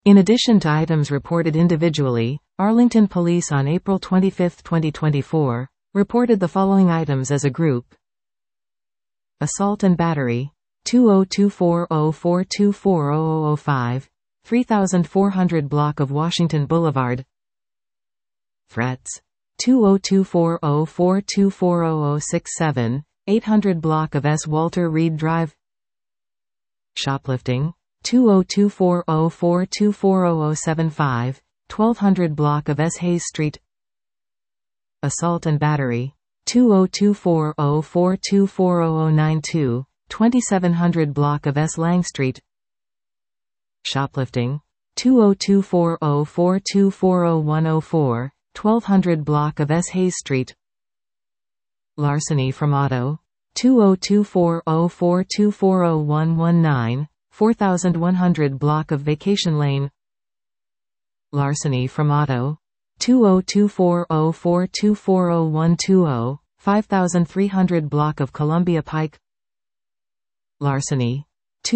In addition to items reported individually, Arlington Police on April 25, 2024, reported the following items as a group: assault and battery, 202404240005, 3400 block of Washington Boulevard. Threats, 202404240067, 800 block of S. Walter Reed Drive. Shoplifting, 202404240075, 1200 block of S. Hayes Street. Assault and battery, 202404240092, 2700 block of S. Lang Street. Shoplifting, 202404240104, 1200 block of S. Hayes Street. Larceny from auto, 202404240119, 4100 block of Vacation Lane. Larceny from auto, 202404240120, 5300 block of Columbia Pike. Larceny,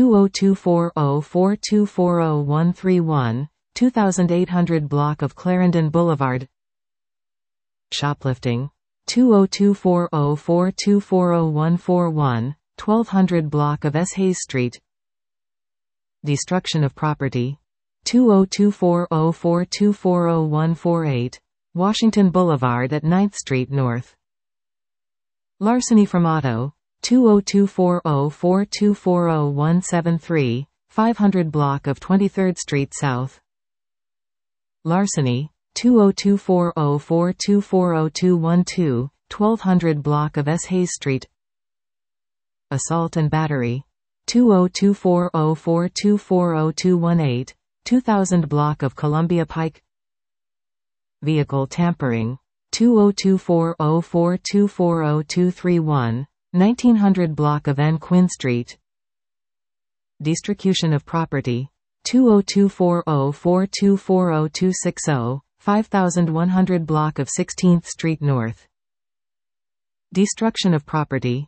202404240131, 2800 block of Clarendon Boulevard. Shoplifting, 202404240141, 1200 block of S. Hayes Street. Destruction of property, 202404240148, Washington Boulevard at 9th Street North. Larceny from auto, 202404240173, 500 block of 23rd Street South. Larceny, 202404240212, 1200 block of S. Hayes Street. Assault and battery, 202404240218, 2000 block of Columbia Pike. Vehicle tampering, 202404240231, 1900 block of N. Quinn Street. Destruction of property, 202404240260, 5100 block of 16th Street North. Destruction of property,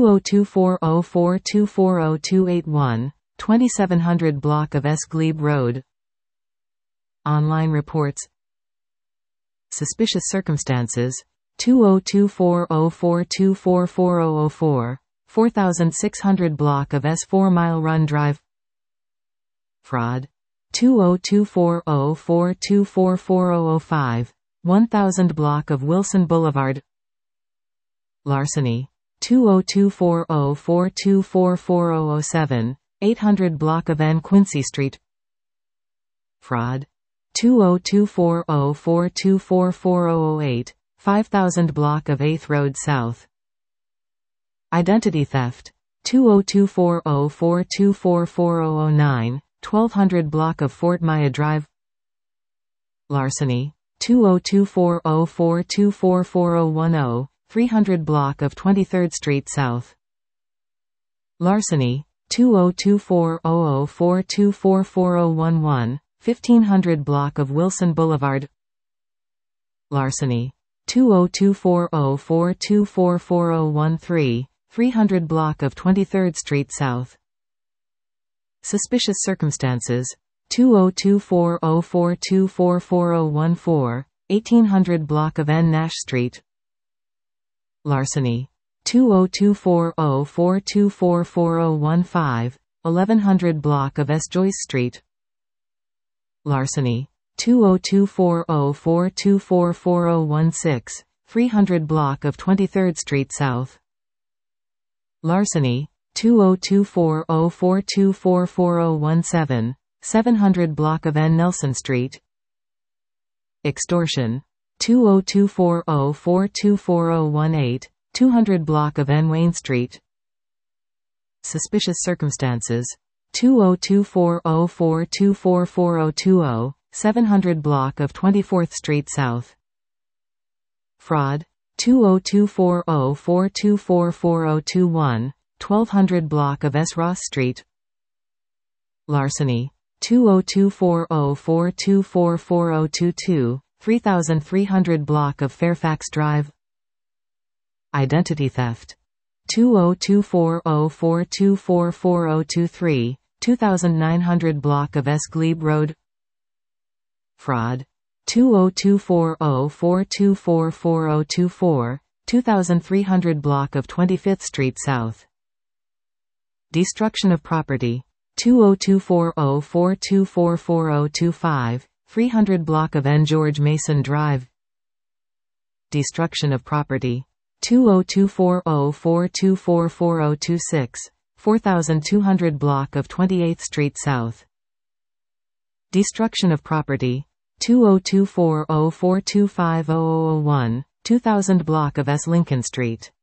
202404240281, 2700 block of S. Glebe Road. Online reports. Suspicious circumstances, 202404244004, 4600 block of S. 4 Mile Run Drive. Fraud, 202404244005, 1000 block of Wilson Boulevard. Larceny, 202404244007, 800 block of N. Quincy Street. Fraud, 202404244008, 5000 block of 8th Road South. Identity theft, 202404244009, 1200 block of Fort Maya Drive. Larceny, 202404244010, 300 block of 23rd Street South. Larceny, 202404244011, 1500 block of Wilson Boulevard. Larceny, 202404244013, 300 block of 23rd Street South. Suspicious circumstances, 202404244014, 1800 block of N. Nash Street. Larceny, 202404244015, 1100 block of S. Joyce Street. Larceny, 202404244016, 300 block of 23rd Street South. Larceny, 202404244017, 700 block of N. Nelson Street. Extortion, 202404244018, 200 block of N. Wayne Street. Suspicious circumstances, 202404244020, 700 block of 24th Street South. Fraud, 202404244021, 1200 block of S. Ross Street. Larceny, 202404244022, 3300 block of Fairfax Drive. Identity theft, 202404244023, 2900 block of S. Glebe Road. fraud. 2024042444024, 2300 block of 25th Street South. Destruction of property. 2024042444025, 300 block of N. George Mason Drive. Destruction of property. 2024042444026, 4200 block of 28th Street South. Destruction of property. 2024042500001, 2000 block of S. Lincoln Street.